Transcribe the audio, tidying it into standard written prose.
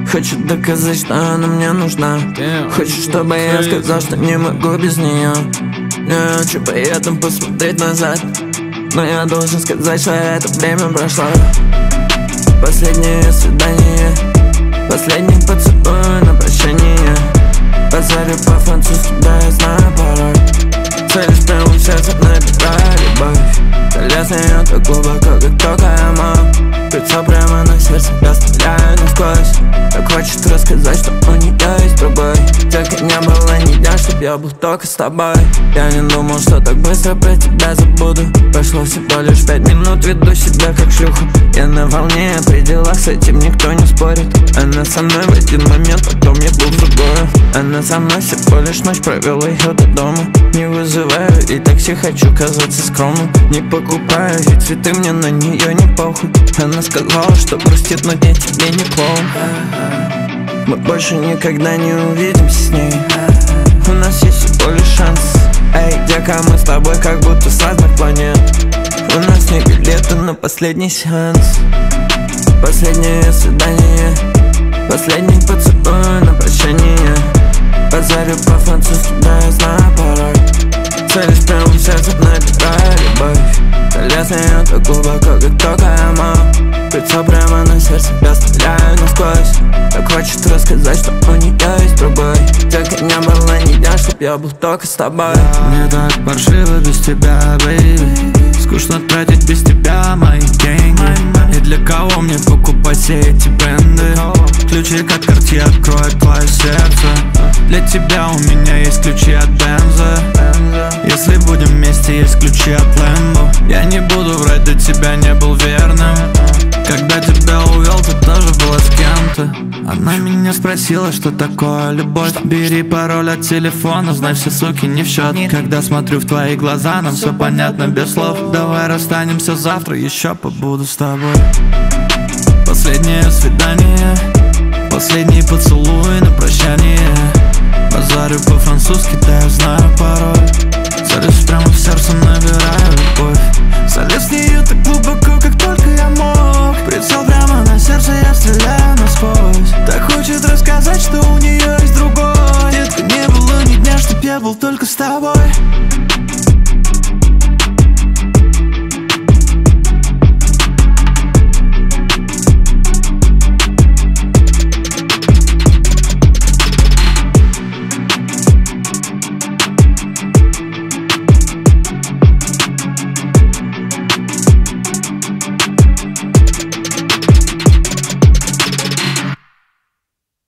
Хочет доказать, что она мне нужна. Хочет, чтобы я сказал, что не могу без нее. Не хочу поэтому посмотреть назад, но я должен сказать, что это время прошло. Последнее свидание, последний поцелуй на прощание. Базарю по-французски, да я знаю порой. Целишь прямо в сердце, набираю любовь. Залезаю так глубоко, как только я могу. Лицо прямо на сердце, я стреляю насквозь. Так хочет рассказать, что у нее есть другой. Только не было ни дня, чтоб я был только с тобой. Я не думал, что так быстро про тебя забуду. Прошло всего лишь 5 минут, веду себя как шлюху. Я на волне, о пределах, с этим никто не спорит. Она со мной в один момент, потом я был в другую. Она со мной всего лишь ночь, провел ее до дома. Не вызываю и такси, хочу казаться скромным. Не покупаю и цветы, мне на нее не похуй. Она сказала, что грустит, но я тебе не клоун. Мы больше никогда не увидимся с ней. У нас есть всего лишь шанс. Эй, дека, мы с тобой как будто с разных планет. У нас не билеты на последний сеанс. Последнее свидание, последний поцелуй на прощание. Базарю по-французски, да я знаю порой. Целишь прямо в сердце, набираю любовь. Залезаю так глубоко, как только я могу. Лицо прямо на сердце, я стреляю насквозь. Так хочет рассказать, что у нее есть другой. Только не было ни дня, чтоб я был только с тобой. Мне так паршиво без тебя, бэйби. Скучно тратить без тебя мои деньги. И для кого мне покупать все эти бренды? Ключи от карты откроют твое сердце. Для тебя у меня есть ключи от Бенза. Если будем вместе, есть ключи от Лэмбо. Я не буду врать, до тебя не был верным. Когда тебя увел, ты тоже была с кем-то. Она меня спросила, что такое любовь. Бери пароль от телефона, знай, все суки не в счет. Когда смотрю в твои глаза, нам все понятно без слов. Давай расстанемся завтра, еще побуду с тобой. Последнее свидание, последний поцелуй на прощание. Базарю по-французски,